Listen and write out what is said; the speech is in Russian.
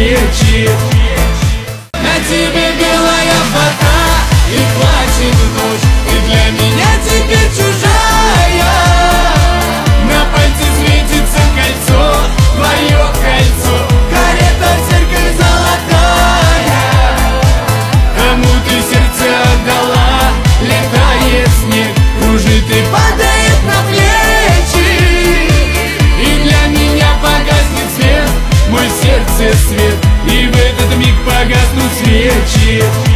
свечи. На тебе белая фата и плачет ночь, ты для меня теперь чужая. На пальце светится кольцо, твое кольцо, карета в церковь золотая. Кому ты сердце отдала, летает снег, кружит и падает на плечи. И для меня погаснет свет, мой сердце свет, и в этот миг погаснут свечи.